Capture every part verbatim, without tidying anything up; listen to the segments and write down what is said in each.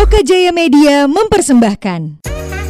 Loka Jaya Media mempersembahkan.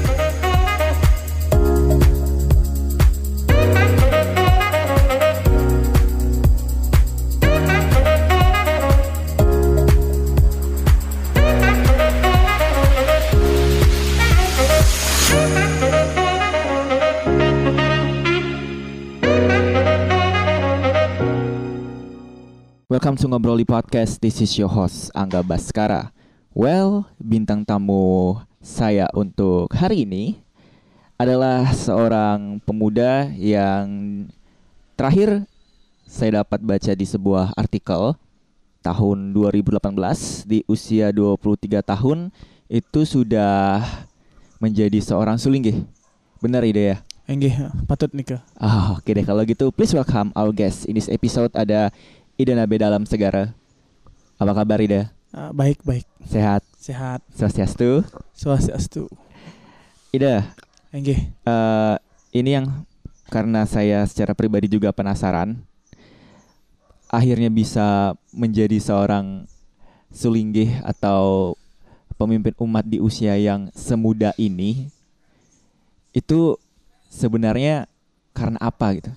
Welcome to Ngobroli Podcast. This is your host Angga Baskara. Well, bintang tamu saya untuk hari ini adalah seorang pemuda yang terakhir saya dapat baca di sebuah artikel tahun dua ribu delapan belas. Di usia dua puluh tiga tahun itu sudah menjadi seorang sulinggih. Benar ide ya? Enggih, patut nikah. Ah, oke deh kalau gitu. Please welcome our guest. In this episode ada Ida Nabe Dalam Segara. Apa kabar Ida? Uh, baik, baik. Sehat? Sehat. Swastiastu? Swastiastu. Ida, Enggih. uh, ini yang karena saya secara pribadi juga penasaran, akhirnya bisa menjadi seorang sulinggih atau pemimpin umat di usia yang semuda ini, itu sebenarnya karena apa gitu?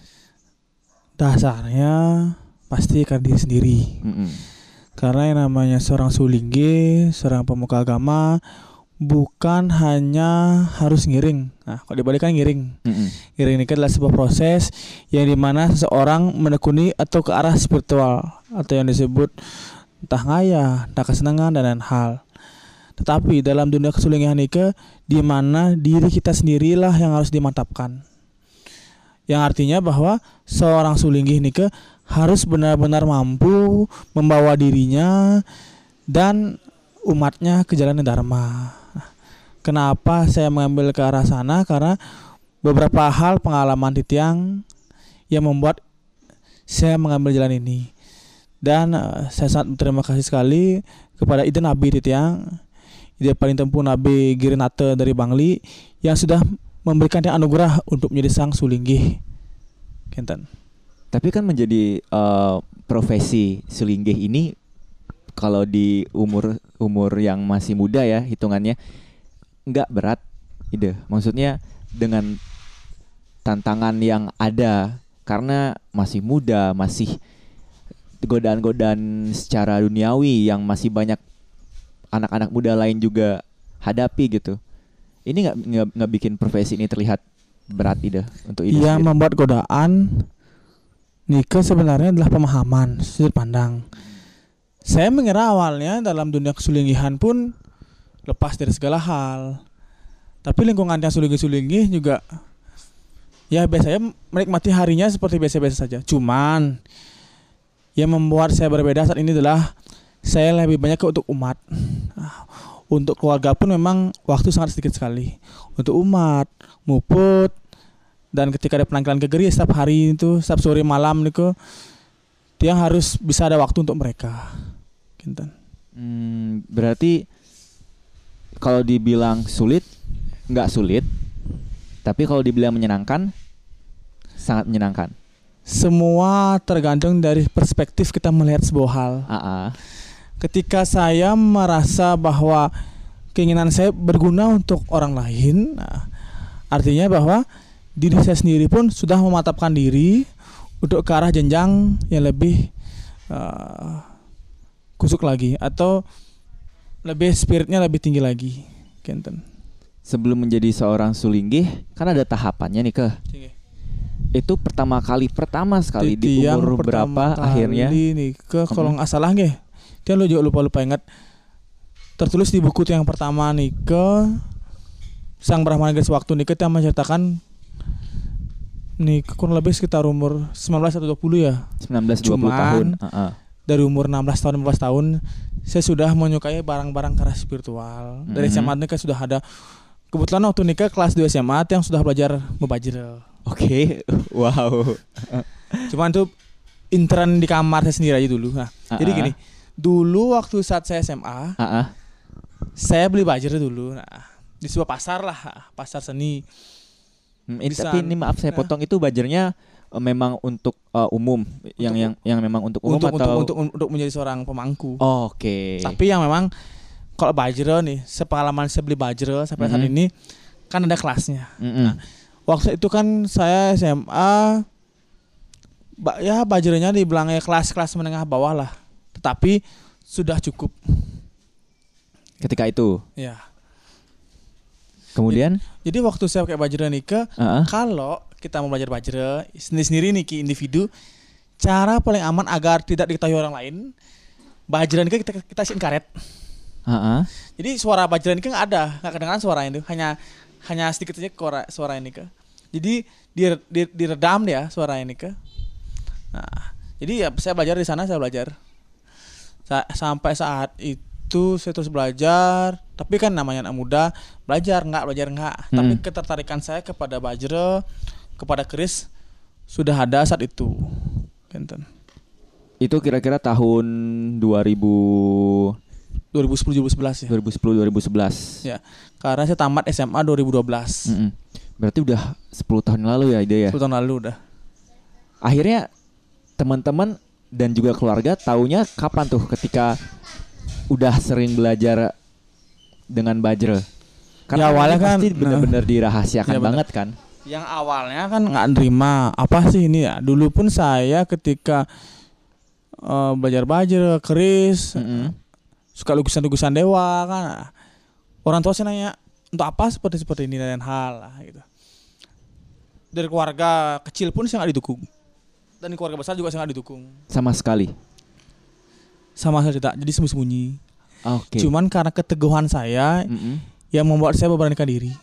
Dasarnya pasti karena diri sendiri. Mm-mm. Karena yang namanya seorang sulinggih, seorang pemuka agama, bukan hanya harus ngiring. Nah, kalau dibalik kan ngiring. Mm-mm. Ngiring ini adalah sebuah proses yang dimana seseorang menekuni atau ke arah spiritual, atau yang disebut entah ngaya, entah kesenangan dan lain hal. Tetapi dalam dunia kesulinggihan ini, di mana diri kita sendirilah yang harus dimantapkan. Yang artinya bahwa seorang sulinggih ini harus benar-benar mampu membawa dirinya dan umatnya ke jalan dharma. Kenapa saya mengambil ke arah sana? Karena beberapa hal pengalaman Titiang yang membuat saya mengambil jalan ini. Dan uh, saya sangat berterima kasih sekali kepada Ida Nabi Titiang, Ida paling tempuh Nabi Girinate dari Bangli, yang sudah memberikan yang anugerah untuk menjadi sang sulinggih. Kenten. Tapi kan menjadi uh, profesi sulinggih ini kalau di umur umur yang masih muda ya hitungannya nggak berat, ide. Maksudnya dengan tantangan yang ada karena masih muda, masih godaan-godaan secara duniawi yang masih banyak anak-anak muda lain juga hadapi gitu. Ini nggak nggak nggak bikin profesi ini terlihat berat, ide, untuk ide yang sendiri? Membuat godaan nikah sebenarnya adalah pemahaman, sudut pandang. Saya mengira awalnya dalam dunia kesulinggihan pun lepas dari segala hal. Tapi lingkungan yang sulinggih-sulinggih juga ya biasanya menikmati harinya seperti biasa-biasa saja. Cuman yang membuat saya berbeda saat ini adalah saya lebih banyak ke untuk umat. Untuk keluarga pun memang waktu sangat sedikit sekali. Untuk umat, muput, dan ketika ada penampilan ke gereja setiap hari itu, setiap sore malam niku, dia harus bisa ada waktu untuk mereka. Kinten. Hmm, berarti kalau dibilang sulit, nggak sulit. Tapi kalau dibilang menyenangkan, sangat menyenangkan. Semua tergantung dari perspektif kita melihat sebuah hal. Uh-uh. Ketika saya merasa bahwa keinginan saya berguna untuk orang lain, nah, artinya bahwa diri saya sendiri pun sudah memantapkan diri untuk ke arah jenjang yang lebih uh, kusuk lagi atau lebih spiritnya lebih tinggi lagi. Kenten. Sebelum menjadi seorang sulinggih kan ada tahapannya nih ke. Itu pertama kali pertama sekali di umur berapa akhirnya? Nih ke kalau nggak salah nggih. Dia lu juga lupa-lupa ingat. Tertulis di buku yang pertama nih ke Sang Brahmana Garis Waktu nih kita menceritakan nih kurang lebih sekitar umur sembilan belas atau dua puluh ya. sembilan belas dua puluh tahun. Uh-uh. Dari umur enam belas tahun lima belas tahun saya sudah menyukai barang-barang keras spiritual. Mm-hmm. Dari S M A nikah sudah ada. Kebetulan waktu nikah kelas dua S M A yang sudah belajar mubajir. Oke. Okay. Wow. Cuman tuh intern di kamar saya sendiri aja dulu. Nah, uh-uh. Jadi gini, dulu waktu saat saya S M A, uh-uh. saya beli bajir dulu. Nah, di sebuah pasar lah, pasar seni. Hmm, ini, tapi ini maaf saya potong, ya. Itu bajernya uh, memang untuk uh, umum, untuk, yang yang yang memang untuk umum untuk, atau untuk, untuk untuk menjadi seorang pemangku. Oh, oke. Okay. Tapi yang memang kalau bajro nih, sepengalaman saya beli bajro sampai saat Mm-hmm. ini kan ada kelasnya. Mm-mm. Nah, waktu itu kan saya S M A, ba- ya bajronya dibilangnya kelas-kelas menengah bawah lah, tetapi sudah cukup. Ketika itu. Ya. Kemudian, Jadi waktu saya pakai bajro nikah, uh-uh. kalau kita mau belajar bajro sendiri-sendiri nih ki individu, cara paling aman agar tidak diketahui orang lain, bajro nikah kita kita isiin karet. Uh-uh. Jadi suara bajro nikah nggak ada, nggak kedengaran suara itu, hanya hanya sedikit saja suara suara ini ke. Jadi dir, dir, diredam ya suara ini ke. Nah, jadi ya saya belajar di sana, saya belajar. Sa- sampai saat itu saya terus belajar, tapi kan namanya anak muda, belajar nggak belajar nggak. Hmm. Tapi ketertarikan saya kepada bajro, kepada keris sudah ada saat itu. Kenten. Itu kira-kira tahun dua ribu dua ribu sepuluh dua ribu sebelas ya. dua ribu sepuluh dua ribu sebelas. Ya. Karena saya tamat S M A dua ribu dua belas. Mm-mm. Berarti udah sepuluh tahun lalu ya ide ya. sepuluh tahun lalu udah. Akhirnya teman-teman dan juga keluarga taunya kapan tuh ketika udah sering belajar dengan bajro? Ya, awalnya ini pasti kan, benar-benar dirahasiakan iya, benar. banget kan. Yang awalnya kan nggak nerima apa sih ini ya. Dulu pun saya ketika uh, belajar bajro, keris, Mm-mm. suka lukisan-lukisan dewa kan. Orang tua saya nanya, untuk apa seperti seperti ini dan hal lah gitu. Dari keluarga kecil pun saya nggak didukung. Dan keluarga besar juga saya nggak didukung. Sama sekali. Sama saja tidak. Jadi sembunyi-sembunyi. Oke. Cuman karena keteguhan saya Mm-mm. yang membuat saya memberanikan diri.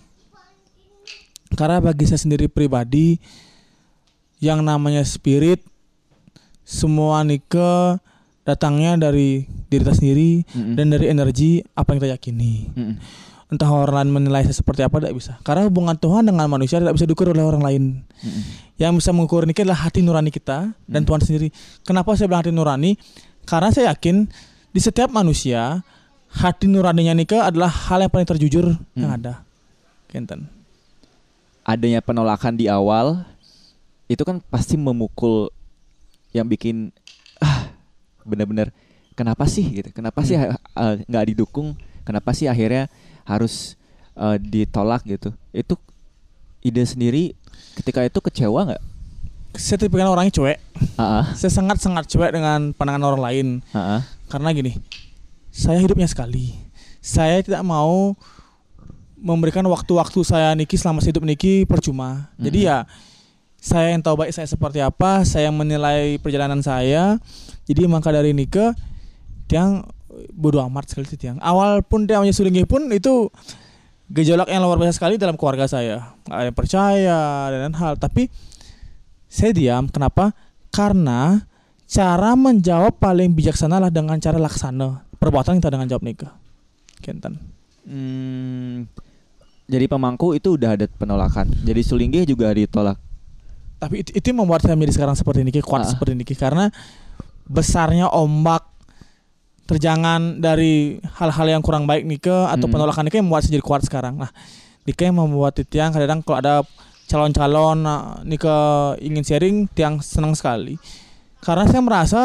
Karena bagi saya sendiri pribadi, yang namanya spirit, semua nikah datangnya dari diri kita sendiri. Mm-mm. Dan dari energi apa yang kita yakini. Mm-mm. Entah orang lain menilai saya seperti apa, tidak bisa. Karena hubungan Tuhan dengan manusia tidak bisa diukur oleh orang lain. Mm-mm. Yang bisa mengukur nikah adalah hati nurani kita dan Mm. Tuhan sendiri. Kenapa saya bilang hati nurani? Karena saya yakin di setiap manusia hati nuraninya nikah adalah hal yang paling terjujur yang Mm. ada. Kenten. Adanya penolakan di awal itu kan pasti memukul, yang bikin ah benar-benar kenapa sih gitu, kenapa sih Hmm. uh, nggak didukung, kenapa sih akhirnya harus uh, ditolak gitu. Itu ide sendiri ketika itu kecewa nggak? Saya tipikal orangnya cuek. Ah, Saya sangat-sangat cuek dengan pandangan orang lain. ah, ah. Karena gini, saya hidupnya sekali. Saya tidak mau memberikan waktu-waktu saya niki selama saya hidup niki percuma. Jadi Mhm. ya saya yang tahu baik saya seperti apa, saya yang menilai perjalanan saya. Jadi maka dari nikah tiang bodoh amat sekali sih tiang. Awal pun dia punya sulingih pun itu gejolak yang luar biasa sekali dalam keluarga saya. Nggak ada yang percaya dan hal. Tapi saya diam. Kenapa? Karena cara menjawab paling bijaksana lah dengan cara laksana. Perbuatan kita dengan jawab nikah. Kenten. Hmm, jadi pemangku itu udah ada penolakan. Jadi sulinggih juga ditolak. Tapi itu, itu yang membuat saya menjadi sekarang seperti ini, kuat Ah. seperti ini. Karena besarnya ombak terjangan dari hal-hal yang kurang baik nikah atau Hmm. penolakan nikah yang membuat saya jadi kuat sekarang. Nah, nikah yang membuat tiang kadang kalau ada calon-calon nah, nikah ingin sharing, tiang senang sekali. Karena saya merasa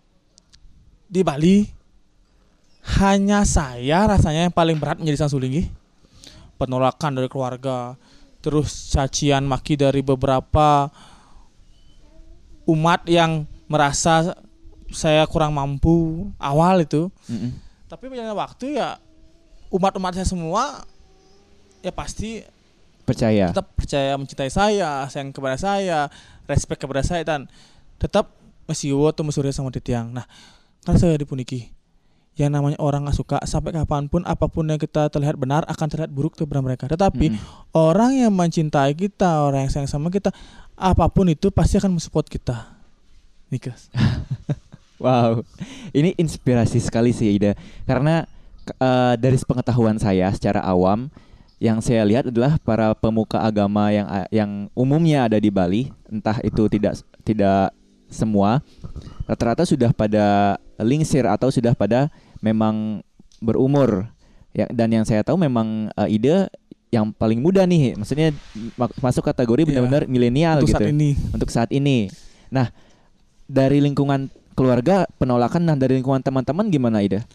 di Bali hanya saya rasanya yang paling berat menjadi sang sulinggi. Penolakan dari keluarga, terus cacian maki dari beberapa umat yang merasa saya kurang mampu awal itu. Mm-mm. Tapi berjalannya waktu ya umat-umat saya semua ya pasti Percaya. tetap percaya mencintai saya, sayang kepada saya, respect kepada saya dan tetap masih atau mesurya sama titiang. Nah, karena saya dipuniki yang namanya orang nggak suka sampai kapanpun apapun yang kita terlihat benar akan terlihat buruk kepada mereka. Tetapi Mm-mm. orang yang mencintai kita, orang yang sayang sama kita, apapun itu pasti akan mensupport kita. Nikah. Wow, ini inspirasi sekali sih Ida. Karena uh, dari pengetahuan saya secara awam, yang saya lihat adalah para pemuka agama yang yang umumnya ada di Bali, entah itu tidak tidak semua, rata-rata sudah pada lingsir atau sudah pada memang berumur. Ya, dan yang saya tahu memang uh, Ida yang paling muda nih, maksudnya mak- masuk kategori Iya. benar-benar milenial Untuk gitu. saat ini. Untuk saat ini. Nah, dari lingkungan keluarga penolakan, nah dari lingkungan teman-teman gimana Ida?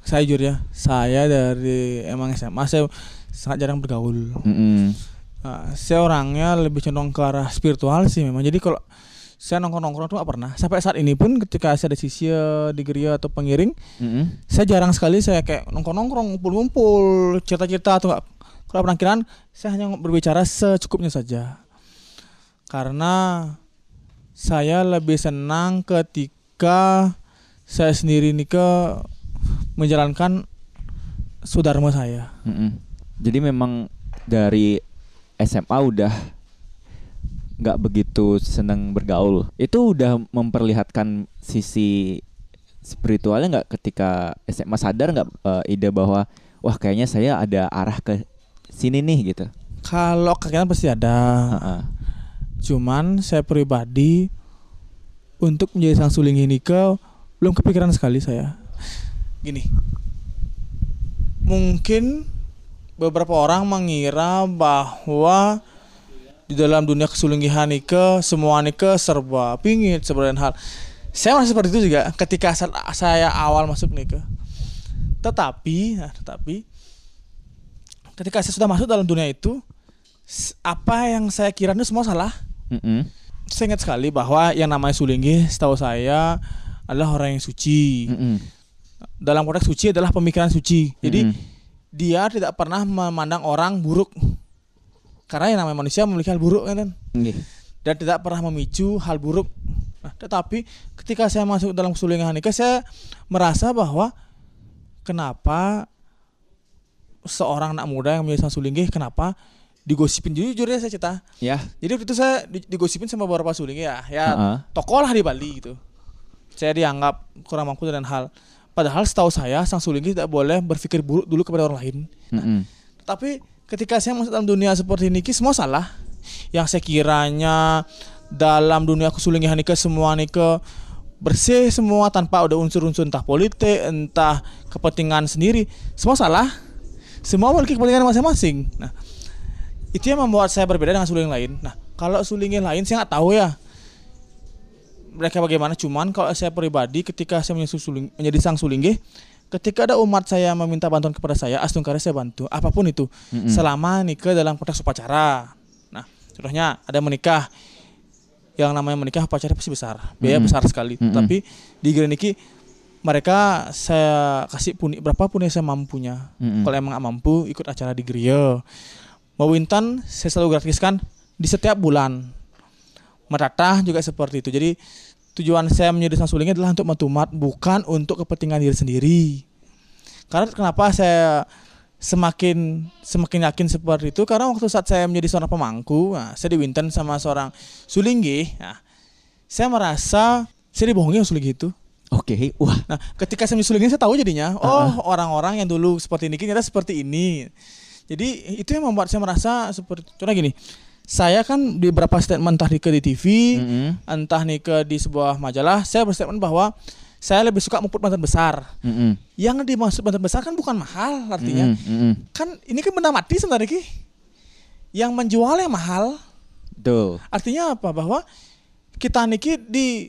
saya jujur ya, saya dari emang S M A saya sangat jarang bergaul. Mm-mm. Nah, saya orangnya lebih condong ke arah spiritual sih memang. Jadi kalau saya nongkrong-nongkrong tuh gak pernah. Sampai saat ini pun ketika saya ada sisya di gereja atau pengiring, Mm-mm. saya jarang sekali saya kayak nongkrong-nongkrong, ngumpul-ngumpul, cerita-cerita atau enggak. Kalau penampilan saya hanya berbicara secukupnya saja. Karena saya lebih senang ketika saya sendiri nih ke menjalankan sudharma saya. Mm-mm. Jadi memang dari S M A udah nggak begitu senang bergaul. Itu udah memperlihatkan sisi spiritualnya nggak ketika S M A sadar nggak uh, ide bahwa wah kayaknya saya ada arah ke sini nih gitu. Kalau kalian pasti ada. Uh-uh. Cuman saya pribadi untuk menjadi sang suling ini ke belum kepikiran sekali saya. Gini. Mungkin beberapa orang mengira bahwa di dalam dunia kesulinggihan nike semua nike serba pingit sebenarnya hal. Saya masih seperti itu juga ketika saya awal masuk nike. Tetapi, nah, tetapi ketika saya sudah masuk dalam dunia itu, apa yang saya kira itu semua salah. Mm-mm. Saya ingat sekali bahwa yang namanya sulinggi, setahu saya adalah orang yang suci. Mm-mm. Dalam konteks suci adalah pemikiran suci. Jadi Mm-mm. dia tidak pernah memandang orang buruk. Karena yang namanya manusia memiliki hal buruk kan, Okay. dan tidak pernah memicu hal buruk. Nah, tetapi ketika saya masuk dalam kesulingan nikah, saya merasa bahwa kenapa seorang anak muda yang menjadi sang sulinggi, kenapa digosipin, jujur ya saya cerita. Ya. Jadi waktu itu saya digosipin sama beberapa sulinggi ya, ya Uh-uh. tokoh lah di Bali gitu. Saya dianggap kurang mampu dan hal. Padahal setahu saya sang sulinggi tidak boleh berpikir buruk dulu kepada orang lain. Mm-mm. Tapi ketika saya masuk dalam dunia seperti ini, semua salah. Yang saya kiranya dalam dunia kesulinggihan ini semua ini ke bersih semua tanpa ada unsur-unsur entah politik, entah kepentingan sendiri, semua salah. Semua memiliki kepentingan masing-masing. Nah, itu yang membuat saya berbeda dengan suling lain. Nah, kalau suling lain saya nggak tahu ya mereka bagaimana. Cuman kalau saya pribadi ketika saya menjadi, suling, menjadi sang sulinggi, ketika ada umat saya meminta bantuan kepada saya, astungkara saya bantu, apapun itu. Mm-mm. Selama nikah dalam konteks upacara. Nah, contohnya ada menikah, yang namanya menikah upacara pasti besar, biaya mm-hmm. besar sekali. Mm-hmm. Tapi di gereja niki mereka saya kasih puni, berapa pun yang saya mampunya. Mm-hmm. Kalau emang gak mampu ikut acara di gereja, mau wintan saya selalu gratiskan di setiap bulan. Meratah juga seperti itu. Jadi tujuan saya menjadi sang sulingnya adalah untuk membantu umat, bukan untuk kepentingan diri sendiri. Karena kenapa saya semakin semakin yakin seperti itu, karena waktu saat saya menjadi seorang pemangku, nah, saya diwinten sama seorang sulinggi, nah, saya merasa saya dibohongi sama sulinggi itu. Oke, okay. Wah. Nah, ketika saya menjadi sulinggi saya tahu jadinya, oh uh-uh. orang-orang yang dulu seperti ini ternyata seperti ini. Jadi itu yang membuat saya merasa seperti, contoh gini. Saya kan di beberapa statement entah di ke di T V, mm-hmm. entah nih ke di sebuah majalah, saya berstatement bahwa saya lebih suka muput bantuan besar. Mm-hmm. Yang dimaksud bantuan besar kan bukan mahal artinya. Mm-hmm. Kan ini kan benda mati sebenarnya Ki. Yang menjual yang mahal. Betul. Artinya apa? Bahwa kita niki di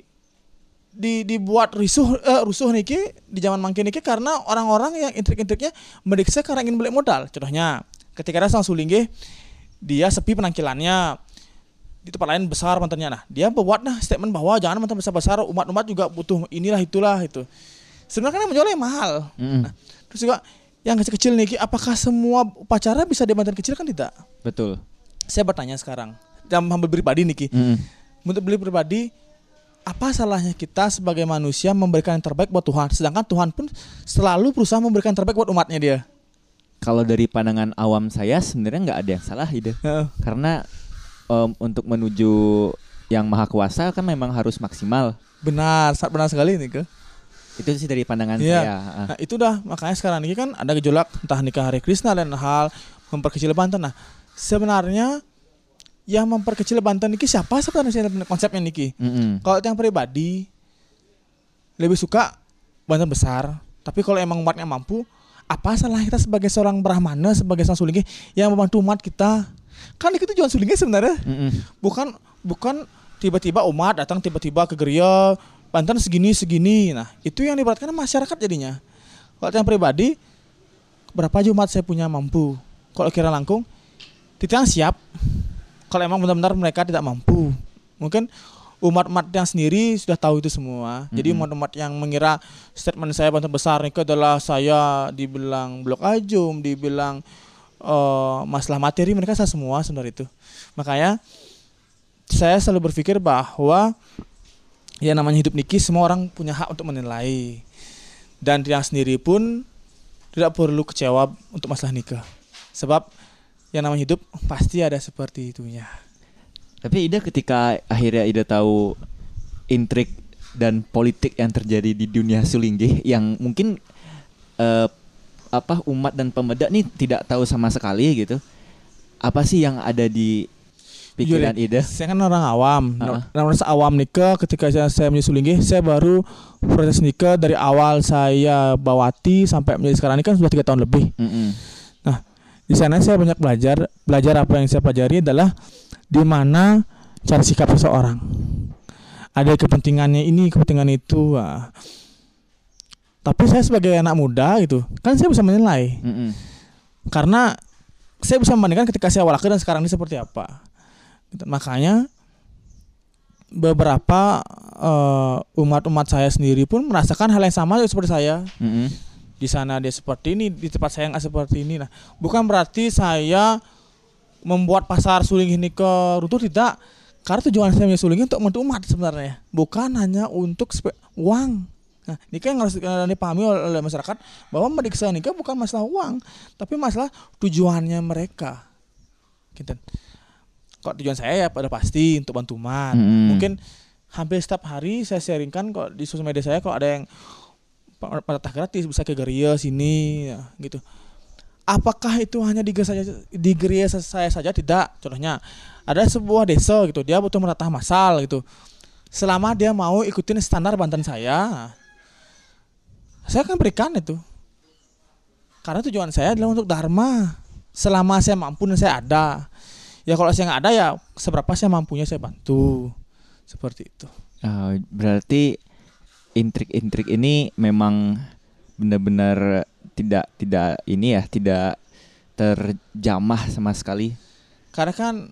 di dibuat rusuh uh, rusuh niki di zaman mangkin niki karena orang-orang yang intrik-intriknya meriksa karena ingin beli modal. Contohnya ketika ada sang sulinggi, dia sepi penampilannya, di tempat lain besar mantannya. Nah, dia membuat nah statement bahwa jangan mantan besar-besar, umat-umat juga butuh inilah itulah itu. Sebenarnya kan yang menjualnya mahal. Mm. Nah, terus juga yang kecil-kecil nih, apakah semua upacara bisa di mantan kecil? Kan tidak. Betul. Saya bertanya sekarang, dalam hal pribadi nih Ki. Mm. Untuk beli pribadi, apa salahnya kita sebagai manusia memberikan yang terbaik buat Tuhan, sedangkan Tuhan pun selalu berusaha memberikan yang terbaik buat umatnya dia. Kalau dari pandangan awam saya sebenarnya nggak ada yang salah ide, uh. karena um, untuk menuju yang maha kuasa kan memang harus maksimal. Benar, sangat benar sekali nih ke. Itu sih dari pandangan ya. saya. Uh. Nah itu dah makanya sekarang ini kan ada gejolak entah nikah Hare Krishna dan hal memperkecil Banten. Nah sebenarnya yang memperkecil Banten niki siapa sebenarnya konsepnya niki? Mm-hmm. Kalau yang pribadi lebih suka Banten besar, tapi kalau emang umatnya mampu, apa salah kita sebagai seorang Brahmana, sebagai sang sulinggi yang membantu umat kita? Kan itu tujuan sulinggi sebenarnya. Mm-mm. Bukan bukan tiba-tiba umat datang tiba-tiba ke gereja Banten segini segini. Nah, itu yang diberatkan masyarakat jadinya. Kalau yang pribadi, berapa Jumat saya punya mampu. Kalau kira langkung, Titiang siap. Kalau emang benar-benar mereka tidak mampu, mungkin umat-umat yang sendiri sudah tahu itu semua. Mm-hmm. Jadi umat-umat yang mengira statement saya banten besar ini adalah saya dibilang blok ajum, dibilang uh, masalah materi, mereka salah semua sebenarnya itu. Makanya saya selalu berpikir bahwa ya namanya hidup niki semua orang punya hak untuk menilai. Dan yang sendiri pun tidak perlu kecewa untuk masalah nikah. Sebab yang namanya hidup pasti ada seperti itunya. Tapi Ida ketika akhirnya Ida tahu intrik dan politik yang terjadi di dunia Sulinggih yang mungkin uh, apa umat dan pemeda nih tidak tahu sama sekali gitu. Apa sih yang ada di pikiran Ida? Saya kan orang awam. Uh-huh. Orang awam nikah ketika saya, saya menjadi Sulinggih, saya baru proses nikah dari awal saya bawati sampai menjadi sekarang ini kan sudah tiga tahun lebih. Mm-hmm. Nah, di sana saya banyak belajar. Belajar apa yang saya pelajari adalah di mana cara sikap seseorang. Ada kepentingannya ini, kepentingan itu. Nah. Tapi saya sebagai anak muda gitu, kan saya bisa menilai. Mm-hmm. Karena saya bisa membandingkan ketika saya awal akhir dan sekarang ini seperti apa. Makanya beberapa uh, umat-umat saya sendiri pun merasakan hal yang sama seperti saya. Mm-hmm. Di sana dia seperti ini, di tempat saya nggak seperti ini. Nah, bukan berarti saya membuat pasar Sulinggih ini ke runtuh, tidak. Karena tujuan saya menjadi Sulinggih untuk membantu umat sebenarnya, bukan hanya untuk spe- uang. Nah, ini kan yang harus dipahami oleh masyarakat bahwa meriksa nikah bukan masalah uang, tapi masalah tujuannya mereka. Gitu. Kok tujuan saya ya pada pasti untuk bantu umat. Hmm. Mungkin hampir setiap hari saya sharingkan kok di sosial media saya kalau ada yang patah gratis bisa ke gereja sini ya, gitu. Apakah itu hanya di gereja saja, di gereja saya saja? Tidak. Contohnya ada sebuah desa gitu, dia butuh meratah masal gitu. Selama dia mau ikutin standar Banten saya, saya akan berikan itu. Karena tujuan saya adalah untuk dharma. Selama saya mampu dan saya ada. Ya kalau saya nggak ada ya seberapa saya mampunya saya bantu. Seperti itu. Uh, berarti intrik-intrik ini memang benar-benar tidak tidak ini ya, tidak terjamah sama sekali. Karena kan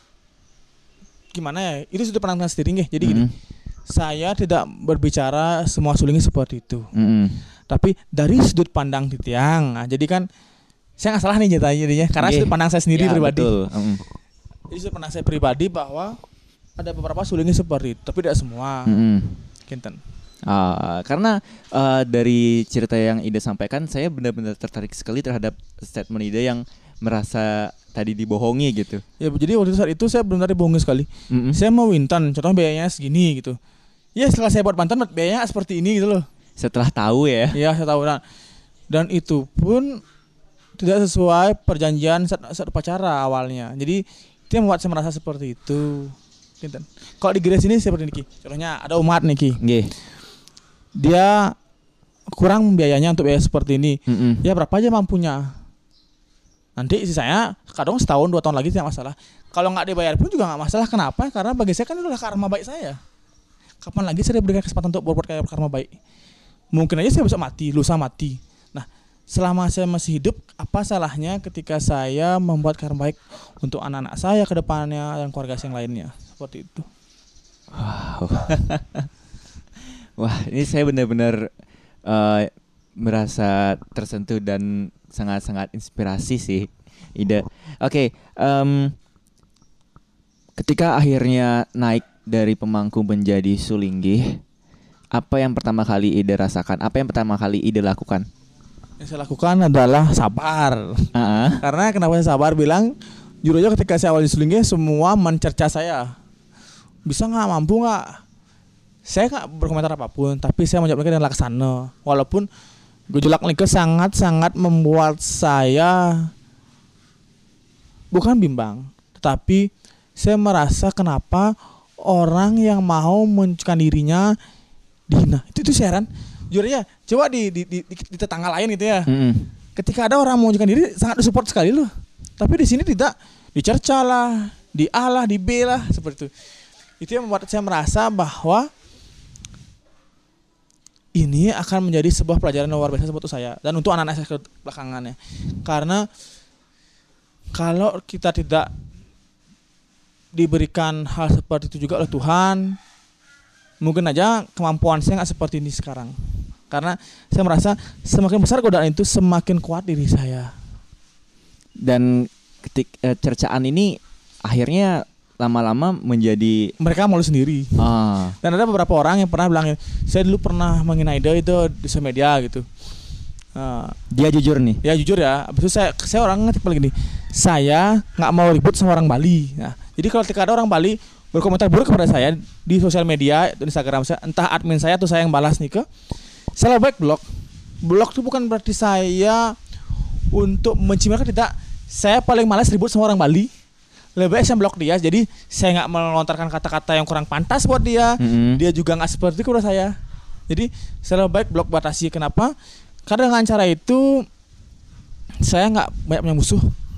gimana ya, itu sudah pernah sendiri nggih. Jadi mm-hmm. gini, saya tidak berbicara semua Sulinggih seperti itu. Mm-hmm. Tapi dari sudut pandang Titiang. Nah, jadi kan saya nggak salah nih jadinya karena okay. sudut pandang saya sendiri ya, pribadi. Betul. Mm-hmm. Jadi sudut pandang saya pribadi bahwa ada beberapa Sulinggih seperti itu, tapi tidak semua. Mm-hmm. Kinten. Uh, karena uh, dari cerita yang Ida sampaikan, saya benar-benar tertarik sekali terhadap statement Ida yang merasa tadi dibohongi gitu. Ya, jadi waktu saat itu saya benar-benar dibohongi sekali. Mm-hmm. Saya mau Wintan, contohnya biayanya segini gitu. Ya setelah saya buat Banten biayanya seperti ini gitu loh. Setelah tahu ya? Iya saya tahu. Nah, dan itu pun tidak sesuai perjanjian saat, saat upacara awalnya. Jadi itu yang membuat saya merasa seperti itu. Kalau di gereja sini seperti ini, contohnya ada umat nih Ki. Yeah. Dia kurang biayanya untuk biaya seperti ini. Mm-hmm. Ya berapa aja mampunya. Nanti isi saya kadang setahun dua tahun lagi tidak masalah. Kalau nggak dibayar pun juga nggak masalah. Kenapa? Karena bagi saya kan itu adalah karma baik saya. Kapan lagi saya diberikan kesempatan untuk berbuat kayak karma baik? Mungkin aja saya bisa mati, lusa mati. Nah, selama saya masih hidup, apa salahnya ketika saya membuat karma baik untuk anak-anak saya ke depannya dan keluarga saya yang lainnya? Seperti itu. Wow. Wah, ini saya benar-benar uh, merasa tersentuh dan sangat-sangat inspirasi sih, Ida. Oke, okay, um, ketika akhirnya naik dari pemangku menjadi Sulinggih, apa yang pertama kali Ida rasakan? Apa yang pertama kali Ida lakukan? Yang saya lakukan adalah sabar. Uh-huh. Karena kenapa saya sabar? Bilang, jujur aja ketika saya awal di Sulinggih, semua mencerca saya. Bisa nggak, mampu nggak? Saya nggak berkomentar apapun, tapi saya menjawab mereka dengan laksana. Walaupun gejolak nikah sangat-sangat membuat saya bukan bimbang, tetapi saya merasa kenapa orang yang mau menunjukkan dirinya dihina. Itu itu saya heran. Jujur aja, coba di di, di, di, di tetangga lain gitu ya. Mm-hmm. Ketika ada orang menunjukkan diri sangat disupport sekali loh. Tapi di sini tidak, dicerca lah, di A lah, di B lah, seperti itu. Itu yang membuat saya merasa bahwa ini akan menjadi sebuah pelajaran luar biasa untuk saya dan untuk anak-anak saya ke belakangannya. Karena kalau kita tidak diberikan hal seperti itu juga oleh Tuhan, mungkin aja kemampuan saya nggak seperti ini sekarang. Karena saya merasa semakin besar godaan itu semakin kuat diri saya. Dan ketik eh, cercaan ini akhirnya lama-lama menjadi mereka malu sendiri. Ah. Dan ada beberapa orang yang pernah bilang, saya dulu pernah menghina ide itu di sosial media gitu. Uh, dia jujur nih. Ya jujur ya. Abis itu saya saya orang tipe gini. Saya nggak mau ribut sama orang Bali. Nah, jadi kalau ketika ada orang Bali berkomentar buruk kepada saya di sosial media, di Instagram saya, entah admin saya atau saya yang balas nih ke, saya lebih baik blok. Blok itu bukan berarti saya untuk membenci mereka, tidak. Saya paling malas ribut sama orang Bali. Lebih baik saya blok dia. Jadi saya nggak melontarkan kata-kata yang kurang pantas buat dia. Mm-hmm. Dia juga nggak seperti itu kepada saya. Jadi saya lebih baik blok batasi. Kenapa? Karena dengan cara itu saya nggak banyak punya musuh.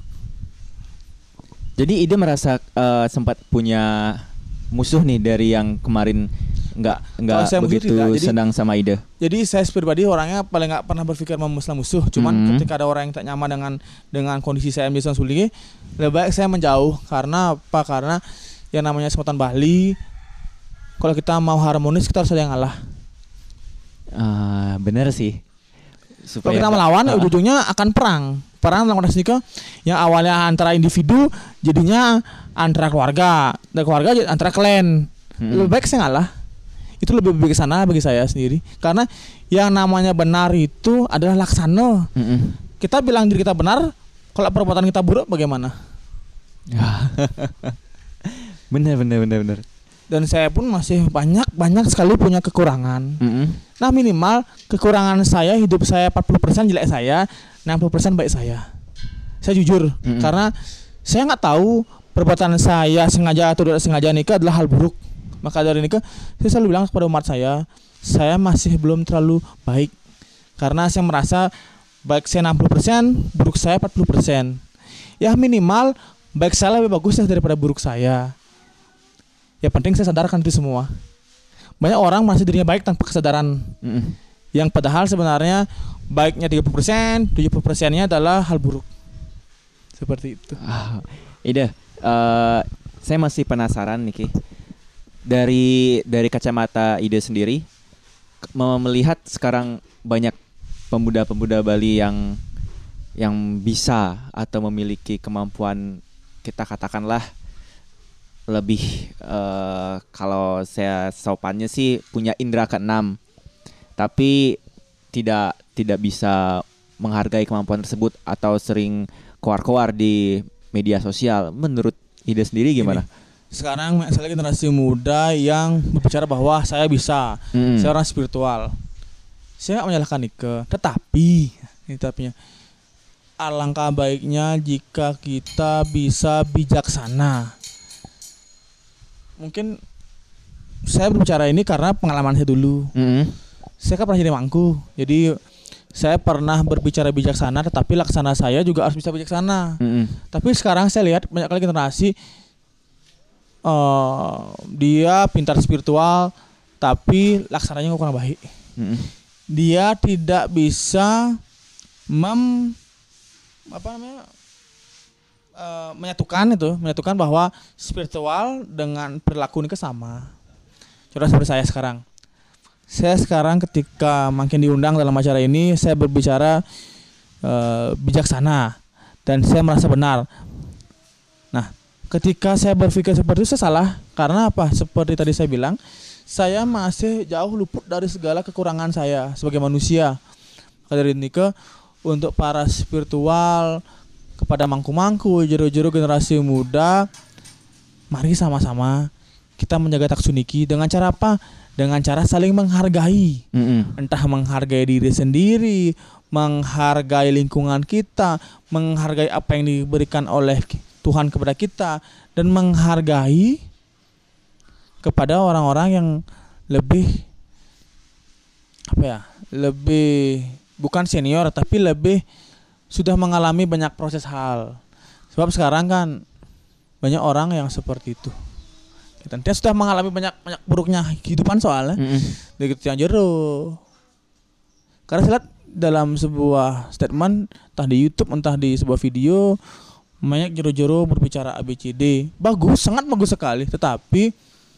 Jadi Ide merasa uh, sempat punya musuh nih dari yang kemarin nggak nggak begitu jadi, senang sama Ide. Jadi saya pribadi orangnya paling nggak pernah berpikir memusnah musuh. Cuman mm-hmm. ketika ada orang yang tak nyaman dengan dengan kondisi saya menjadi seorang suligi, lebih baik saya menjauh. Karena apa? Karena yang namanya semutan Bali, kalau kita mau harmonis kita harus ada yang ngalah. Uh, bener sih. Kalau kita melawan, uh, ujung-ujungnya akan perang. Perang dalam konteks nikah yang awalnya antara individu, jadinya antara keluarga, dan keluarga antara klan. Hmm. Lebih baik saya ngalah. Itu lebih baik sana bagi saya sendiri. Karena yang namanya benar itu adalah laksana. Hmm. Kita bilang diri kita benar, kalau perbuatan kita buruk bagaimana? Benar, benar, benar, benar. Dan saya pun masih banyak banyak sekali punya kekurangan. Mm-hmm. Nah minimal kekurangan saya, hidup saya empat puluh persen jelek saya, enam puluh persen baik saya. Saya jujur. Mm-hmm. Karena saya nggak tahu perbuatan saya sengaja atau tidak sengaja nikah adalah hal buruk. Maka dari nikah saya selalu bilang kepada umat saya, saya masih belum terlalu baik. Karena saya merasa baik saya enam puluh persen, buruk saya empat puluh persen. Ya minimal baik saya lebih bagus daripada buruk saya. Ya penting saya sadarkan itu semua. Banyak orang merasa dirinya baik tanpa kesadaran. Mm-hmm. Yang padahal sebenarnya baiknya tiga puluh persen, tujuh puluh persennya adalah hal buruk. Seperti itu. Ah, Ide, uh, saya masih penasaran nih Ki. Dari dari kacamata Ide sendiri, melihat sekarang banyak pemuda-pemuda Bali yang yang bisa atau memiliki kemampuan, kita katakanlah lebih uh, kalau saya sopannya sih punya indera keenam, tapi tidak tidak bisa menghargai kemampuan tersebut atau sering koar-koar di media sosial. Menurut Ide sendiri gimana? Ini, sekarang saya generasi muda yang berbicara bahwa saya bisa, hmm. saya orang spiritual. Saya nggak menyalahkan Nike, tetapi ini tapinya alangkah baiknya jika kita bisa bijaksana. Mungkin saya berbicara ini karena pengalaman saya dulu. Mm-hmm. Saya kan pernah jadi mangku, jadi saya pernah berbicara bijaksana, tetapi laksana saya juga harus bisa bijaksana. Mm-hmm. Tapi sekarang saya lihat banyak kali generasi uh, dia pintar spiritual, tapi laksananya kurang baik. Mm-hmm. Dia tidak bisa mem apa namanya Uh, menyatukan itu, menyatukan bahwa spiritual dengan perilaku ini sama. Contoh seperti saya sekarang. Saya sekarang ketika makin diundang dalam acara ini, saya berbicara uh, bijaksana dan saya merasa benar. Nah, ketika saya berpikir seperti itu saya salah. Karena apa? Seperti tadi saya bilang, saya masih jauh luput dari segala kekurangan saya sebagai manusia. Dari ini ke untuk para spiritual, kepada mangku-mangku, jero-jero generasi muda, mari sama-sama kita menjaga taksuniki dengan cara apa? Dengan cara saling menghargai. Mm-hmm. Entah menghargai diri sendiri, menghargai lingkungan kita, menghargai apa yang diberikan oleh Tuhan kepada kita, dan menghargai kepada orang-orang yang lebih apa ya? Lebih bukan senior tapi lebih sudah mengalami banyak proses hal. Sebab sekarang kan banyak orang yang seperti itu. Dia sudah mengalami banyak banyak buruknya kehidupan soalnya. Mm-hmm. Begitu yang jero. Karena saya lihat dalam sebuah statement entah di YouTube entah di sebuah video banyak jero-jero berbicara A B C D. Bagus, sangat bagus sekali, tetapi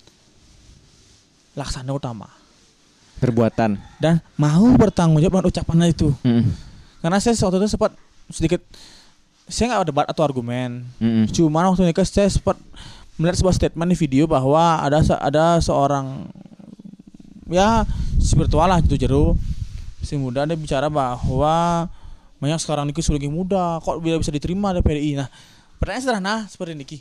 laksana utama. Perbuatan Dan mau bertanggung jawab dengan ucapannya itu. Mm-mm. Karena saya waktu itu sempat sedikit, saya nggak debat atau argumen. Mm-mm. Cuman waktu itu saya sempat melihat sebuah statement di video bahwa ada ada seorang ya spiritual lah gitu jero si muda, dia bicara bahwa banyak sekarang niki sudah muda kok bila bisa diterima dari P D I. Nah, pertanyaan sederhana seperti niki.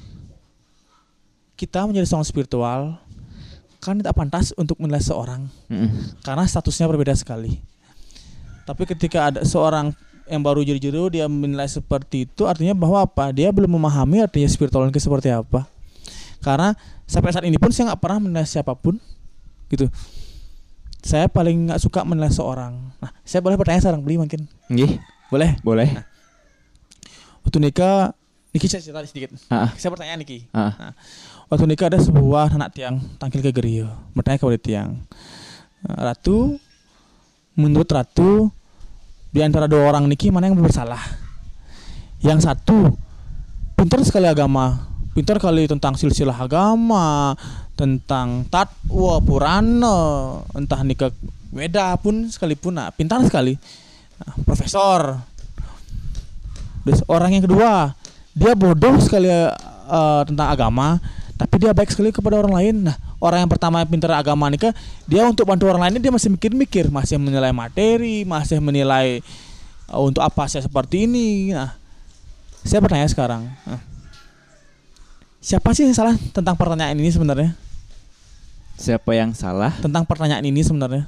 Kita menjadi seorang spiritual kan tidak pantas untuk menilai seorang. Mm-mm. Karena statusnya berbeda sekali. Tapi ketika ada seorang yang baru jero-jero dia menilai seperti itu, artinya bahwa apa? Dia belum memahami artinya spiritual itu seperti apa. Karena sampai saat ini pun saya nggak pernah menilai siapapun, gitu. Saya paling nggak suka menilai seorang. Nah, saya boleh bertanya sekarang, beli mungkin? Nggih. Boleh. Boleh. Nah, waktu nikah, Niki saya cerita sedikit. Uh-uh. Saya bertanya Niki. Uh-uh. Nah, waktu nikah ada sebuah anak tiang tangkil ke gerio, bertanya kepada tiang, Ratu, menurut Ratu, di antara dua orang niki mana yang bersalah? Yang satu pintar sekali agama, pintar kali tentang silsilah agama, tentang tatwa purana, entah nikah Weda pun sekalipun, nah, pintar sekali, nah, profesor. Terus orang yang kedua, dia bodoh sekali uh, tentang agama, tapi dia baik sekali kepada orang lain. Nah, orang yang pertama yang pintar agama nikah, dia untuk bantu orang lain dia masih mikir-mikir, masih menilai materi, masih menilai uh, untuk apa saya seperti ini. Nah, saya bertanya sekarang, nah, siapa sih yang salah tentang pertanyaan ini sebenarnya? Siapa yang salah tentang pertanyaan ini sebenarnya?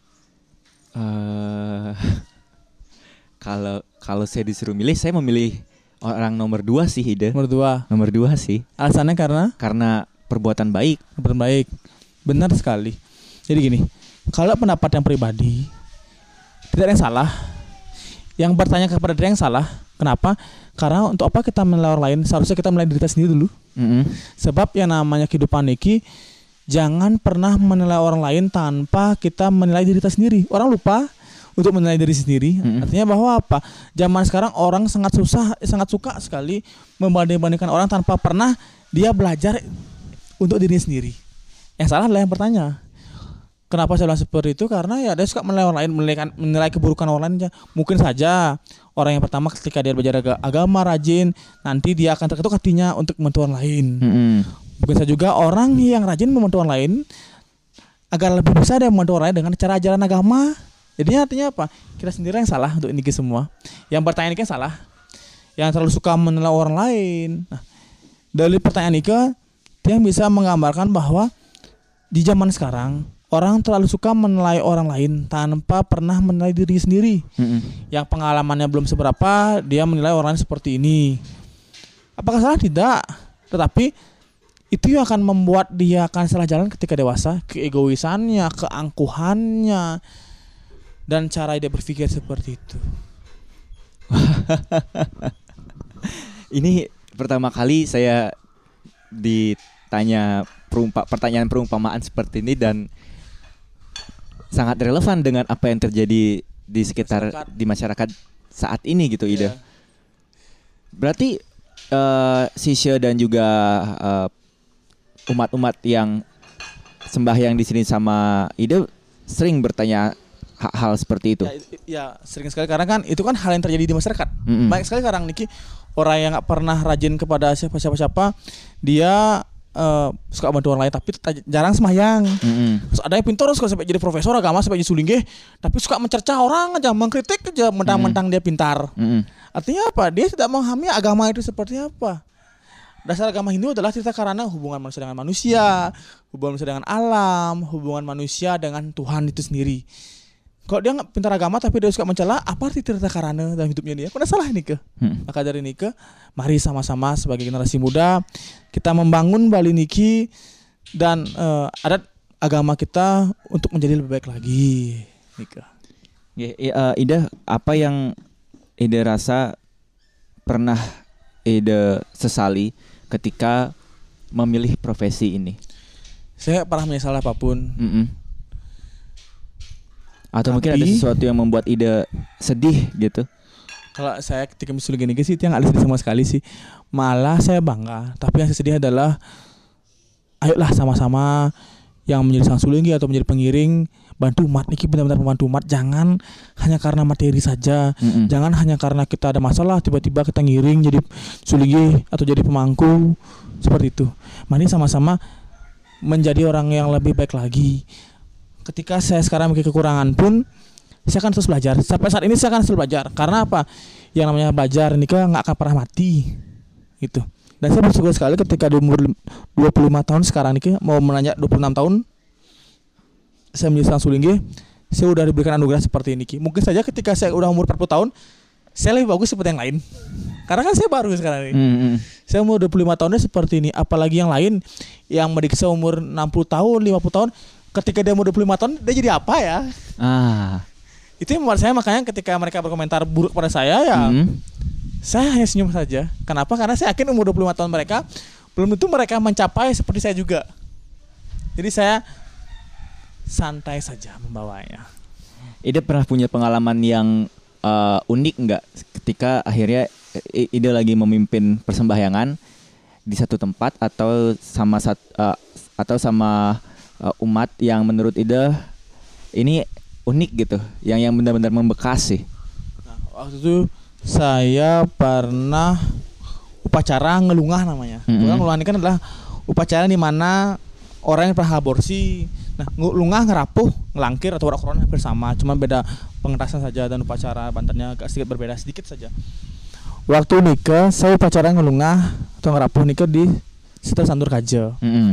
Uh, kalau kalau saya disuruh milih, saya memilih orang nomor dua sih, Ide. Nomor dua. Nomor dua sih. Alasannya karena? Karena perbuatan baik. Perbuatan baik. Benar sekali. Jadi gini, kalau pendapat yang pribadi tidak ada yang salah. Yang bertanya kepada dia yang salah. Kenapa? Karena untuk apa kita menilai orang lain? Seharusnya kita menilai diri kita sendiri dulu. Mm-hmm. Sebab yang namanya kehidupan niki, jangan pernah menilai orang lain tanpa kita menilai diri kita sendiri. Orang lupa untuk menilai diri sendiri. Mm-hmm. Artinya bahwa apa? Zaman sekarang orang sangat susah, sangat suka sekali membanding-bandingkan orang tanpa pernah dia belajar untuk dirinya sendiri. Yang salah adalah yang bertanya. Kenapa saya bilang seperti itu? Karena ya dia suka menilai orang lain, menilai, menilai keburukan orang lain. Mungkin saja orang yang pertama ketika dia belajar agama rajin, nanti dia akan terketuk hatinya untuk membantu orang lain. Mm-hmm. Mungkin saja juga orang yang rajin membantu orang lain agar lebih bisa dia membantu orang lain dengan cara ajaran agama. Jadinya artinya apa? Kita sendiri yang salah untuk ini semua. Yang bertanya ini kan salah. Yang terlalu suka menilai orang lain. Nah, dari pertanyaan Ika, dia bisa menggambarkan bahwa di zaman sekarang orang terlalu suka menilai orang lain tanpa pernah menilai diri sendiri. Mm-hmm. Yang pengalamannya belum seberapa, dia menilai orang lain seperti ini. Apakah salah? Tidak. Tetapi itu yang akan membuat dia akan salah jalan ketika dewasa. Keegoisannya, keangkuhannya, dan cara dia berpikir seperti itu. Ini pertama kali saya ditanya perumpa, pertanyaan perumpamaan seperti ini dan sangat relevan dengan apa yang terjadi di sekitar masyarakat. Di masyarakat saat ini gitu, Ida. Yeah. Berarti uh, Sisya dan juga uh, umat-umat yang sembahyang di sini sama Ida sering bertanya hal seperti itu. Ya, ya sering sekali karena kan itu kan hal yang terjadi di masyarakat. Mm-hmm. Banyak sekali sekarang niki orang yang nggak pernah rajin kepada siapa-siapa, dia uh, suka bantu orang lain tapi jarang sembahyang. Mm-hmm. Terus ada yang pintar suka sampai jadi profesor agama sampai jadi sulinggih, tapi suka mencerca orang aja, mengkritik aja, mentang-mentang mm-hmm. dia pintar. Mm-hmm. Artinya apa? Dia tidak memahami agama itu seperti apa. Dasar agama Hindu adalah cerita karena hubungan manusia dengan manusia, hubungan manusia dengan alam, hubungan manusia dengan Tuhan itu sendiri. Kalau dia nggak pintar agama tapi dia suka mencela, apa arti cerita karana dalam hidupnya dia? Kok salah nih ke? Hmm. Maka dari Nike, mari sama-sama sebagai generasi muda kita membangun Bali Niki dan uh, adat agama kita untuk menjadi lebih baik lagi, Nike. Ya, ya, uh, Ida, apa yang Ida rasa pernah Ida sesali ketika memilih profesi ini? Saya pernah menyesal apapun. Mm-mm. Atau Tapi, mungkin ada sesuatu yang membuat Ida sedih gitu. Kalau saya ketika misalnya gini sih, itu yang ada sedih sama sekali sih. Malah saya bangga. Tapi yang saya sedih adalah, ayolah sama-sama yang menjadi sang sulinggi atau menjadi pengiring, bantu umat. Ini benar-benar membantu umat. Jangan hanya karena materi saja. Mm-mm. Jangan hanya karena kita ada masalah tiba-tiba kita ngiring jadi sulinggi atau jadi pemangku seperti itu. Mari sama-sama menjadi orang yang lebih baik lagi. Ketika saya sekarang memiliki kekurangan pun, saya akan terus belajar. Sampai saat ini saya akan terus belajar. Karena apa? Yang namanya belajar ini kan nggak akan pernah mati. Gitu. Dan saya bersyukur sekali ketika di umur dua puluh lima tahun sekarang ini, mau menanya dua puluh enam tahun, saya menjadi sang sulinggi, saya udah diberikan anugerah seperti ini. Mungkin saja ketika saya udah umur empat puluh tahun, saya lebih bagus seperti yang lain. Karena kan saya baru sekarang ini. Mm-hmm. Saya umur dua puluh lima tahunnya seperti ini. Apalagi yang lain yang meriksa umur enam puluh tahun, lima puluh tahun, ketika dia umur dua puluh lima tahun, dia jadi apa ya? Ah. Itu yang membuat saya, makanya ketika mereka berkomentar buruk pada saya, ya Mm. saya hanya senyum saja. Kenapa? Karena saya yakin umur dua puluh lima tahun mereka belum tentu mereka mencapai seperti saya juga. Jadi saya santai saja membawanya. Ida pernah punya pengalaman yang uh, unik nggak ketika akhirnya I- Ida lagi memimpin persembahyangan di satu tempat atau sama sat, uh, atau sama uh, umat yang menurut Ida ini unik gitu, yang yang benar-benar membekas sih. Nah, waktu itu saya pernah upacara ngelungah namanya. Mm-hmm. Upacara ngelungah ini kan adalah upacara di mana orang yang pernah aborsi. Nah, ngelungah, ngerapuh, ngelangkir atau orang-orang hampir sama, cuma beda pengetasan saja dan upacara bantannya agak sedikit berbeda sedikit saja. Waktu nikah, saya upacara ngelungah atau ngerapuh nikah di sekitar Sandur Kaja. Mm-hmm.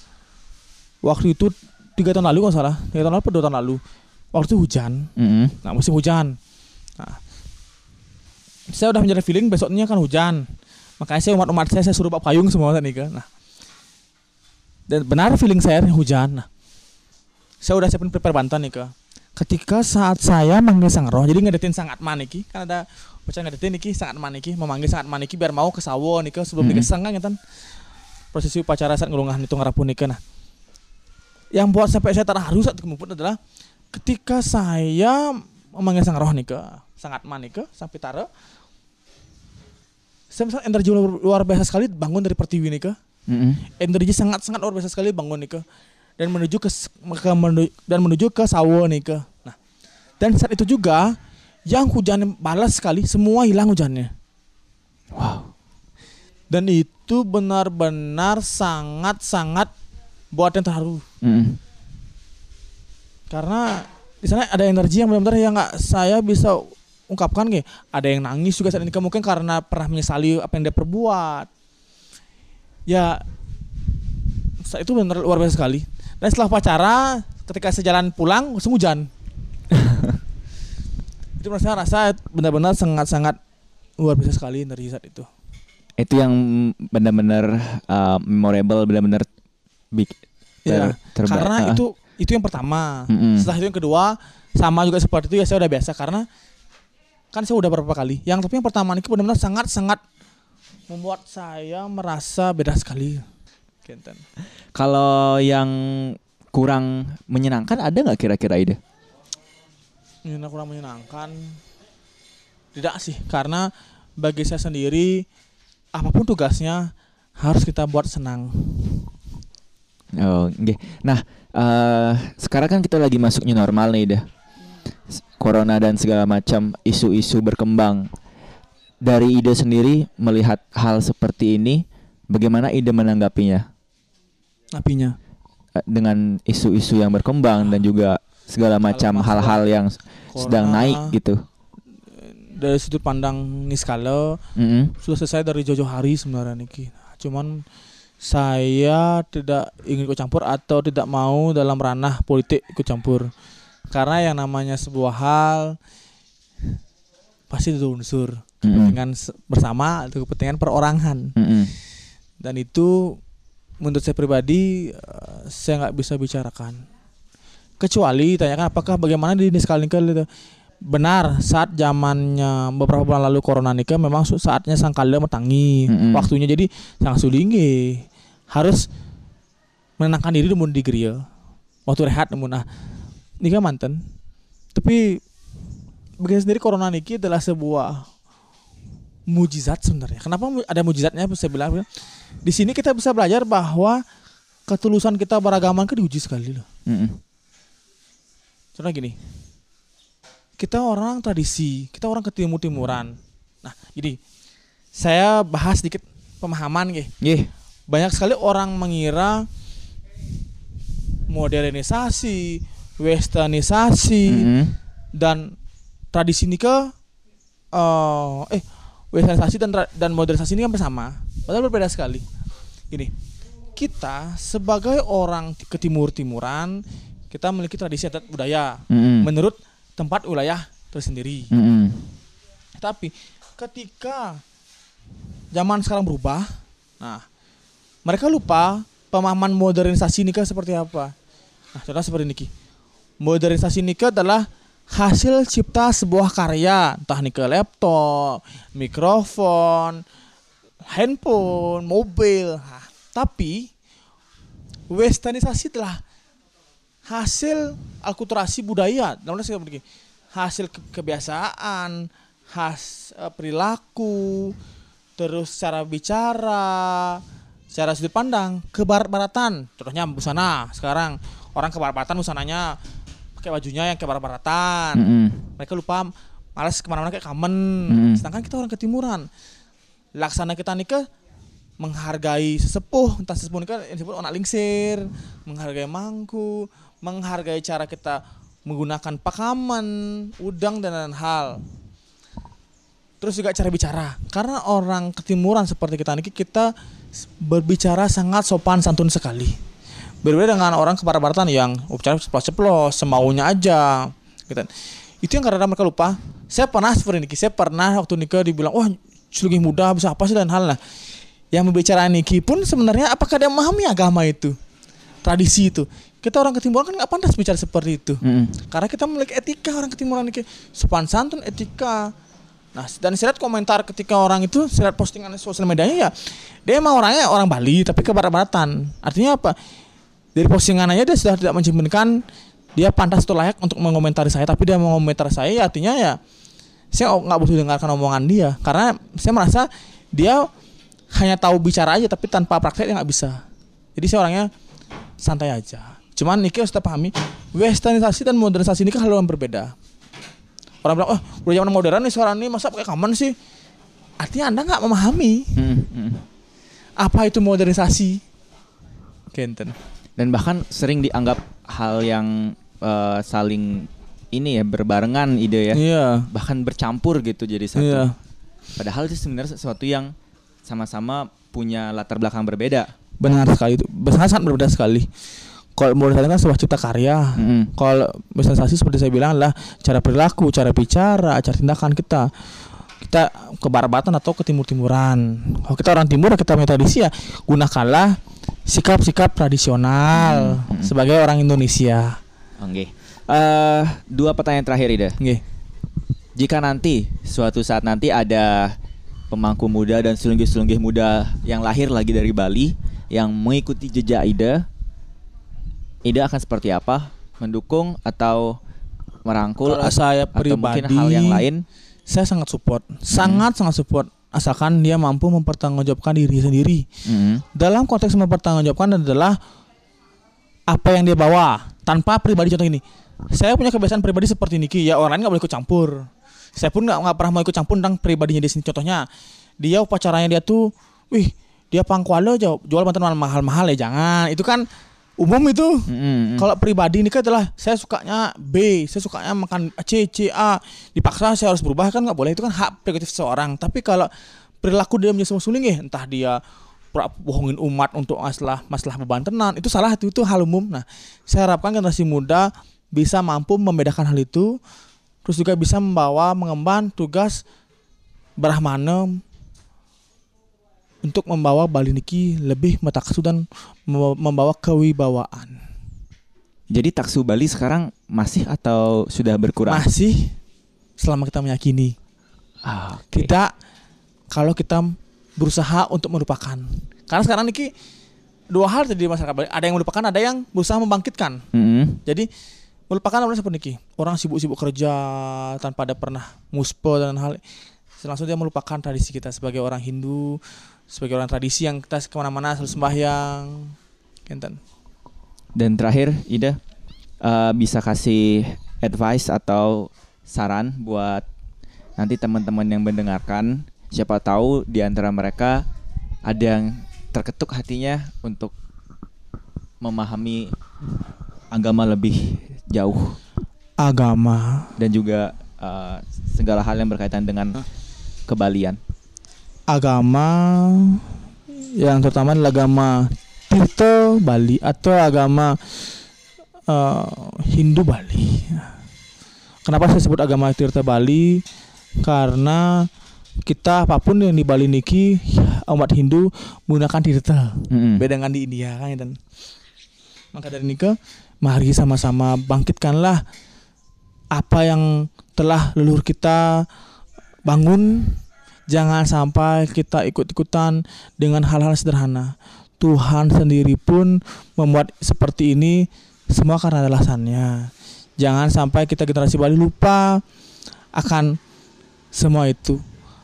Waktu itu tiga tahun lalu kalau salah, tiga tahun lalu atau dua tahun lalu. Waktu itu hujan. Mm-hmm. Nah, musim hujan. Nah, saya udah menjadi feeling besoknya kan hujan. Makanya saya umat-umat saya saya suruh bawa payung semua tadi kan. Nah, dan benar feeling saya hujan. Nah, saya udah siapin prepare bantan nih ke. Ketika saat saya manggil sang roh, jadi ngedetin sang atman niki, kan ada baca ngedetin niki sang atman niki, memanggil sang atman niki biar mau ke sawo nih ke sebelum Mm-hmm. digesang kan gitu. Prosesi upacara saat ngelungah itu ngerapuh nih ke. Nah, yang buat sampai saya terharu saat kemudian adalah ketika saya memanggil sang roh nih ke, sang atman nih ke, sang pitara, saya merasa energi luar biasa sekali bangun dari pertiwi nih ke. Mm-hmm. Energi sangat-sangat luar biasa sekali bangun nih ke, dan menuju ke, ke menuju, dan menuju ke sawo nih ke. Nah, dan saat itu juga yang hujan balas sekali, semua hilang hujannya. Wow. Dan itu benar-benar sangat-sangat buat yang terharu. Mm-hmm. Karena di sana ada energi yang benar-benar yang nggak saya bisa ungkapkan, kayak ada yang nangis juga saat ini mungkin karena pernah menyesali apa yang dia perbuat. Ya, saat itu benar luar biasa sekali. Dan setelah upacara, ketika saya jalan pulang, langsung hujan. Itu merasa rasa benar-benar sangat-sangat luar biasa sekali energi saat itu. Itu yang benar-benar uh, memorable, benar-benar big. Ya, Ter- terba- karena uh, itu itu yang pertama. Mm-mm. Setelah itu yang kedua sama juga seperti itu, ya saya udah biasa karena kan saya udah beberapa kali. Yang tapi yang pertama ini benar-benar sangat-sangat membuat saya merasa beda sekali. Kenten. Kalau yang kurang menyenangkan ada nggak kira-kira Ida? Ini kurang menyenangkan. Tidak sih, karena bagi saya sendiri apapun tugasnya harus kita buat senang. Oh, okay. Nah, uh, sekarang kan kita lagi masuk new normal nih, dah. Corona dan segala macam isu-isu berkembang. Dari Ida sendiri melihat hal seperti ini, bagaimana Ida menanggapinya? Apinya. Uh, dengan isu-isu yang berkembang dan juga segala macam masalah hal-hal yang sedang corona, naik gitu. Dari sudut pandang Niskala Mm-hmm. sudah selesai dari jauh-jauh hari sebenarnya Niki. Cuman saya tidak ingin ikut campur atau tidak mau dalam ranah politik ikut campur. Karena yang namanya sebuah hal pasti itu unsur kepentingan mm-hmm. bersama atau kepentingan perorangan. Mm-hmm. Dan itu menurut saya pribadi saya nggak bisa bicarakan. Kecuali tanyakan apakah bagaimana di Niskala itu benar saat zamannya beberapa bulan lalu corona nikah memang saatnya sang kala metangi mm-hmm. waktunya, jadi sang sulinggi harus menenangkan diri mun di gereja waktu rehat mun. Nah nikah manten Tapi bagi sendiri corona niki adalah sebuah mujizat sebenarnya. Kenapa ada mujizatnya? Saya bilang di sini kita bisa belajar bahwa ketulusan kita beragama kan diuji sekali loh. Mm-mm. Contoh gini, kita orang tradisi, kita orang ketimur-timuran. Nah, jadi saya bahas sedikit pemahaman gitu. Yeah. Banyak sekali orang mengira modernisasi, westernisasi, Mm-hmm. dan tradisi ini ke uh, eh westernisasi dan dan modernisasi ini kan bersama, padahal berbeda sekali. Ini kita sebagai orang ketimur-timuran, kita memiliki tradisi adat budaya Mm-hmm. menurut tempat wilayah tersendiri. Mm-hmm. Tapi ketika zaman sekarang berubah, nah mereka lupa pemahaman modernisasi nikah seperti apa. Nah, contoh seperti ini. Modernisasi nikah adalah hasil cipta sebuah karya, entah nikah laptop, mikrofon, handphone, mobil. Nah, tapi westernisasi adalah hasil akulturasi budaya. Namanya seperti ini. Hasil ke- kebiasaan, khas uh, perilaku, terus cara bicara, cara sudut pandang ke barat-baratan. Contohnya busana. Sekarang orang ke barat-baratan busananya pakai bajunya yang ke barat-baratan. Mm-hmm. Mereka lupa malas kemana-mana kayak kamen. Mm-hmm. Sedangkan kita orang ketimuran. Laksana kita nikah menghargai sesepuh, entah sesepuh nikah yang disebut onak lingsir, menghargai mangku, menghargai cara kita menggunakan pakaman, udang dan lain hal. Terus juga cara bicara. Karena orang ketimuran seperti kita niki, kita berbicara sangat sopan santun sekali. Berbeda dengan orang ke barat-baratan yang bicara ceplos-ceplos, semaunya aja. Gitu. Itu yang kadang-kadang mereka lupa. Saya pernah seperti niki, saya pernah waktu nikah dibilang, wah lebih muda bisa apa sih dan hal lah. Yang berbicara niki pun sebenarnya apakah dia memahami agama itu, tradisi itu. Kita orang ketimuran kan nggak pantas bicara seperti itu. Mm-hmm. Karena kita memiliki etika orang ketimuran niki, sopan santun, etika. Nah, dan saya lihat komentar ketika orang itu, saya lihat postingan di sosial medianya ya, dia emang orangnya orang Bali tapi ke barat-baratan. Artinya apa? Dari postingan aja dia sudah tidak mencerminkan dia pantas atau layak untuk mengomentari saya, tapi dia mengomentari saya ya, artinya ya saya nggak butuh dengarkan omongan dia, karena saya merasa dia hanya tahu bicara aja tapi tanpa praktek dia nggak bisa. Jadi saya orangnya santai aja. Cuman niki harus kita pahami, westernisasi dan modernisasi ini kan hal yang berbeda. Orang bilang, oh udah zaman modern nih sekarang nih, masa pakai kamen sih? Artinya Anda nggak memahami Mm-hmm. apa itu modernisasi. Kenten. Dan bahkan sering dianggap hal yang uh, saling ini ya, berbarengan ide ya. Iya. Bahkan bercampur gitu jadi satu. Iya. Padahal itu sebenarnya sesuatu yang sama-sama punya latar belakang berbeda. Benar sekali itu. Sangat sangat berbeda sekali. Kalau modernisasi kan sebuah cipta karya. Mm-hmm. Kalau modernisasi seperti saya bilang adalah cara perilaku, cara bicara, cara tindakan kita. Kita ke barat-baratan atau ke timur-timuran. Kalau kita orang timur, kita punya tradisi ya, gunakanlah sikap-sikap tradisional mm-hmm. sebagai orang Indonesia. Oke. Okay. Uh, dua pertanyaan terakhir Ida. Nggih. Jika nanti suatu saat nanti ada pemangku muda dan sulunggih-sulunggih muda yang lahir lagi dari Bali yang mengikuti jejak Ida, Ida akan seperti apa? Mendukung atau merangkul? Kalau saya pribadi, atau mungkin hal yang lain? Saya sangat support, hmm. sangat sangat support, asalkan dia mampu mempertanggungjawabkan diri sendiri. Hmm. Dalam konteks mempertanggungjawabkan adalah apa yang dia bawa, tanpa pribadi. Contoh ini, saya punya kebiasaan pribadi seperti niki, ya orang lain nggak boleh ikut campur. Saya pun nggak nggak pernah mau ikut campur tentang pribadinya dia sendiri. Contohnya, dia upacaranya dia tuh, wih, dia pangkualo jual bantuan mahal-mahal ya jangan. Itu kan umum itu. Mm-hmm. Kalau pribadi ini kan adalah saya sukanya B, saya sukanya makan C, C, A, dipaksa saya harus berubah kan nggak boleh, itu kan hak prerogatif seseorang. Tapi kalau perilaku dia menjadi semusuling ya, entah dia bohongin umat untuk masalah masalah beban tenan, itu salah, itu itu hal umum. Nah, saya harapkan generasi muda bisa mampu membedakan hal itu, terus juga bisa membawa mengemban tugas Brahmana untuk membawa Bali niki lebih metaksu dan membawa kewibawaan. Jadi taksu Bali sekarang masih atau sudah berkurang? Masih, selama kita meyakini. Ah, okay. Kita kalau kita berusaha untuk melupakan. Karena sekarang niki dua hal terjadi di masyarakat Bali. Ada yang melupakan, ada yang berusaha membangkitkan. Mm-hmm. Jadi melupakan orang seperti niki. Orang sibuk-sibuk kerja tanpa ada pernah muspe dan hal. Langsung dia melupakan tradisi kita sebagai orang Hindu, sebagai orang tradisi yang kita kemana-mana selalu sembahyang. Kenten. Dan terakhir, Ida uh, bisa kasih advice atau saran buat nanti teman-teman yang mendengarkan, siapa tahu di antara mereka ada yang terketuk hatinya untuk memahami agama lebih jauh, agama dan juga uh, segala hal yang berkaitan dengan kebalian. Agama yang terutama adalah agama Tirta Bali atau agama uh, Hindu Bali. Kenapa saya sebut agama Tirta Bali? Karena kita apapun yang di Bali niki umat Hindu menggunakan tirta. Mm-hmm. Beda dengan di India kan, dan maka dari niki mari sama-sama bangkitkanlah apa yang telah leluhur kita bangun. Jangan sampai kita ikut-ikutan dengan hal-hal sederhana. Tuhan sendiri pun membuat seperti ini semua karena ada alasannya. Jangan sampai kita generasi Bali lupa akan semua itu.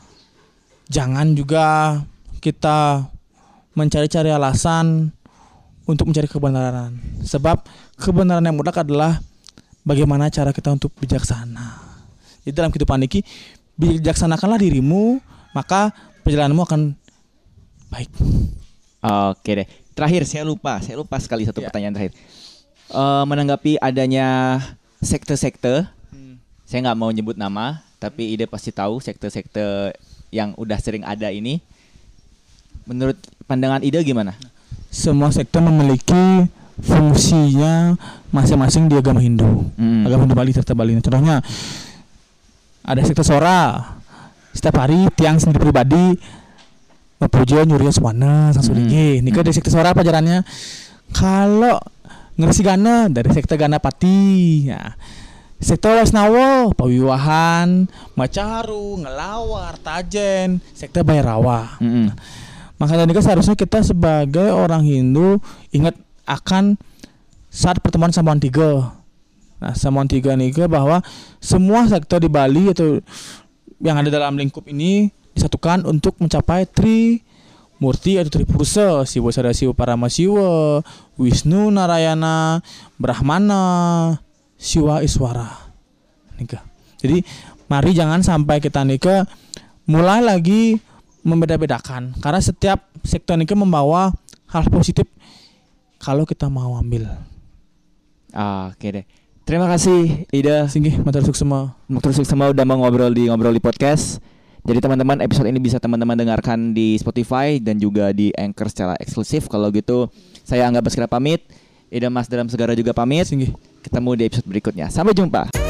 Jangan juga kita mencari-cari alasan untuk mencari kebenaran. Sebab kebenaran yang mutlak adalah bagaimana cara kita untuk bijaksana. Jadi dalam kehidupan ini, bijaksanakanlah dirimu, maka perjalananmu akan baik. Oke deh. Terakhir saya lupa, saya lupa sekali satu ya. pertanyaan terakhir. Uh, menanggapi adanya sekte-sekte, hmm. saya nggak mau nyebut nama, tapi Ida pasti tahu sekte-sekte yang udah sering ada ini. Menurut pandangan Ida gimana? Semua sekte memiliki fungsinya masing-masing di agama Hindu. Hmm. Agama Hindu Bali serta Bali. Contohnya ada sekte Sora. Setiap hari tiang sendiri pribadi mepuja nyuri swana sasulinge. Hmm. Nika dari sekte Sora pelajarannya. Kalau ngersi Gana dari sekte Ganapati. Ya. Sekte Wasnawa, pawiwahan, macaharu, ngelawar, tajen, sekte Bhairawa. Mm-hmm. Maka dari itu seharusnya kita sebagai orang Hindu ingat akan saat pertemuan Samuan Tiga. Nah, Samuan Tiga nih bahwa semua sekte di Bali atau yang ada dalam lingkup ini disatukan untuk mencapai Tri Murti atau Tripursa, Siwa Sadasiwa Paramasiwa, Wisnu Narayana, Brahmana, Siwa Iswara. Nika. Jadi mari jangan sampai kita nika mulai lagi membeda-bedakan, karena setiap sektor nika membawa hal positif kalau kita mau ambil. Oke deh. Terima kasih Ida. Singgih matur suksema. Matur suksema udah mau ngobrol di ngobrol di podcast. Jadi teman-teman, episode ini bisa teman-teman dengarkan di Spotify dan juga di Anchor secara eksklusif. Kalau gitu saya Angga Baskara pamit, Ida Mas Dalam Segara juga pamit. Singgih. Ketemu di episode berikutnya. Sampai jumpa.